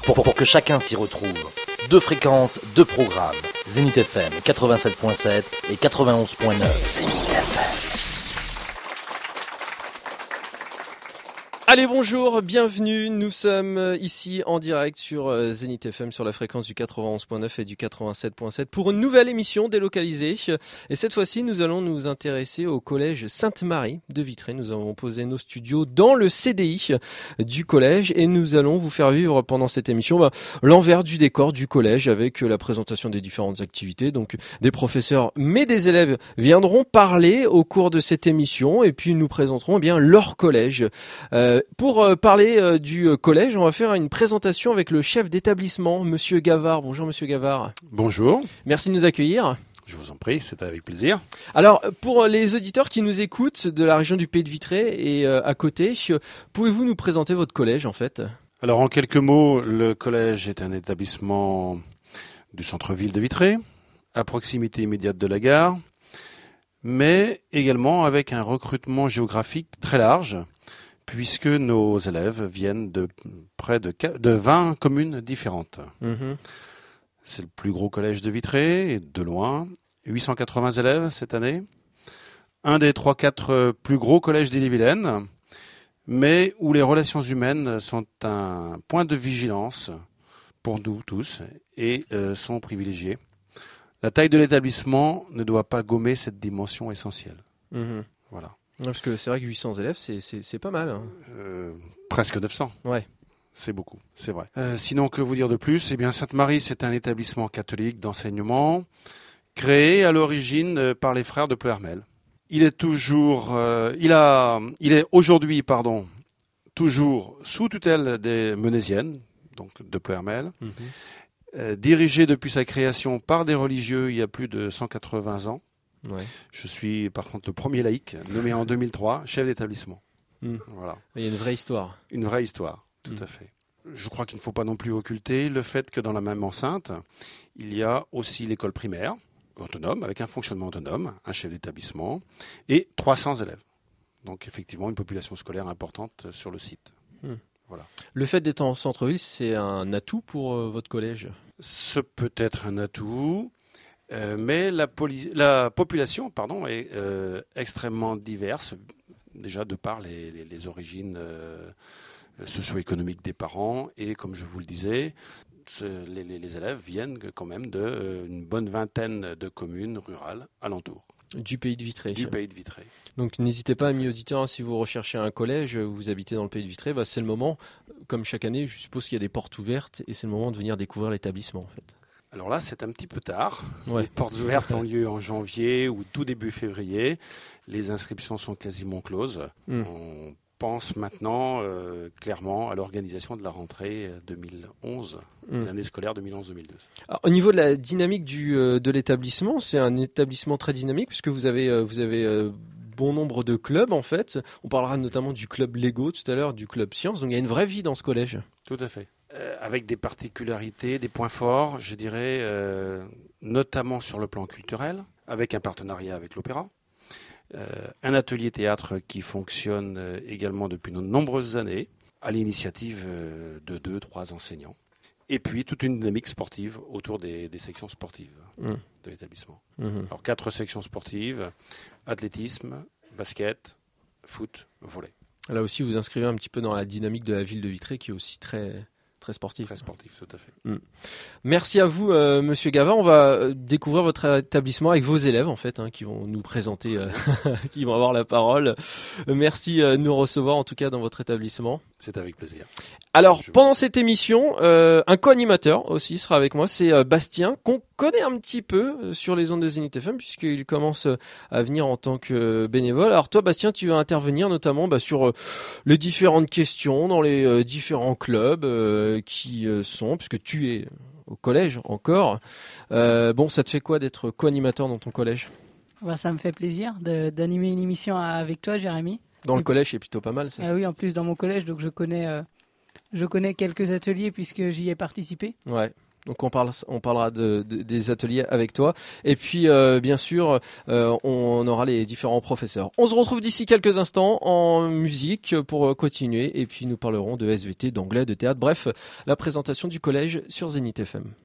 pour que chacun s'y retrouve. 2 fréquences, 2 programmes. Zénith FM 87.7 et 91.9. Zénith FM. Allez, bonjour, bienvenue. Nous sommes ici en direct sur Zénith FM sur la fréquence du 91.9 et du 87.7 pour une nouvelle émission délocalisée. Et cette fois-ci, nous allons nous intéresser au collège Sainte-Marie de Vitré. Nous avons posé nos studios dans le CDI du collège et nous allons vous faire vivre pendant cette émission l'envers du décor du collège avec la présentation des différentes activités. Donc des professeurs mais des élèves viendront parler au cours de cette émission et puis nous présenterons bien leur collège. Pour parler du collège, on va faire une présentation avec le chef d'établissement, Monsieur Gavard. Bonjour Monsieur Gavard. Bonjour. Merci de nous accueillir. Je vous en prie, c'est avec plaisir. Alors, pour les auditeurs qui nous écoutent de la région du Pays de Vitré et à côté, pouvez-vous nous présenter votre collège en fait ? Alors en quelques mots, le collège est un établissement du centre-ville de Vitré, à proximité immédiate de la gare, mais également avec un recrutement géographique très large, puisque nos élèves viennent de près de 20 communes différentes. C'est le plus gros collège de Vitré, et de loin, 880 élèves cette année. Un des 3-4 plus gros collèges d'Ille-et-Vilaine, mais où les relations humaines sont un point de vigilance pour nous tous et sont privilégiées. La taille de l'établissement ne doit pas gommer cette dimension essentielle. Voilà. Parce que c'est vrai que 800 élèves, c'est pas mal. Hein. Presque 900. Ouais. C'est beaucoup, c'est vrai. Sinon, que vous dire de plus ? Eh bien, Sainte-Marie, c'est un établissement catholique d'enseignement créé à l'origine par les frères de Pleuhermel. Il est aujourd'hui, toujours sous tutelle des Menésiennes, donc de Pleuhermel, dirigé depuis sa création par des religieux il y a plus de 180 ans. Ouais. Je suis par contre le premier laïc nommé en 2003 chef d'établissement. Voilà. Il y a une vraie histoire. Une vraie histoire, tout à fait. Je crois qu'il ne faut pas non plus occulter le fait que dans la même enceinte, il y a aussi l'école primaire autonome, avec un fonctionnement autonome, un chef d'établissement et 300 élèves. Donc effectivement une population scolaire importante sur le site. Voilà. Le fait d'être en centre-ville, c'est un atout pour votre collège ? Ce peut être un atout. Mais la population est extrêmement diverse, déjà de par les origines socio-économiques des parents. Et comme je vous le disais, les élèves viennent quand même d'une bonne vingtaine de communes rurales alentour. Du Pays de Vitré. Du Pays de Vitré. Donc n'hésitez pas, amis auditeurs, si vous recherchez un collège, vous habitez dans le Pays de Vitré, c'est le moment, comme chaque année, je suppose qu'il y a des portes ouvertes et c'est le moment de venir découvrir l'établissement en fait. Alors là, c'est un petit peu tard. Ouais. Les portes ouvertes ont lieu en janvier ou tout début février. Les inscriptions sont quasiment closes. On pense maintenant clairement à l'organisation de la rentrée 2011, l'année scolaire 2011-2012. Alors, au niveau de la dynamique de l'établissement, c'est un établissement très dynamique puisque vous avez bon nombre de clubs en fait. On parlera notamment du club Lego tout à l'heure, du club Sciences. Donc il y a une vraie vie dans ce collège. Tout à fait. Avec des particularités, des points forts, je dirais, notamment sur le plan culturel, avec un partenariat avec l'Opéra, un atelier théâtre qui fonctionne également depuis de nombreuses années, à l'initiative de 2-3 enseignants, et puis toute une dynamique sportive autour des sections sportives de l'établissement. Alors 4 sections sportives, athlétisme, basket, foot, volley. Là aussi, vous inscrivez un petit peu dans la dynamique de la ville de Vitré qui est aussi très sportif. Très sportif, tout à fait. Merci à vous, Monsieur Gavard. On va découvrir votre établissement avec vos élèves, en fait, qui vont nous présenter, qui vont avoir la parole. Merci de nous recevoir, en tout cas, dans votre établissement. C'est avec plaisir. Alors, pendant cette émission, un co-animateur aussi sera avec moi, c'est Bastien, qu'on connaît un petit peu sur les ondes de Zénith FM, puisqu'il commence à venir en tant que bénévole. Alors toi, Bastien, tu vas intervenir notamment sur les différentes questions dans les différents clubs qui sont, puisque tu es au collège encore. Ça te fait quoi d'être co-animateur dans ton collège ? Ça me fait plaisir d'animer une émission avec toi, Jérémy. Dans le collège, c'est plutôt pas mal, ça. Oui, en plus, dans mon collège, donc je connais quelques ateliers puisque j'y ai participé. Ouais. Donc on parlera des ateliers avec toi. Et puis bien sûr, on aura les différents professeurs. On se retrouve d'ici quelques instants en musique pour continuer. Et puis nous parlerons de SVT, d'anglais, de théâtre. Bref, la présentation du collège sur Zénith FM.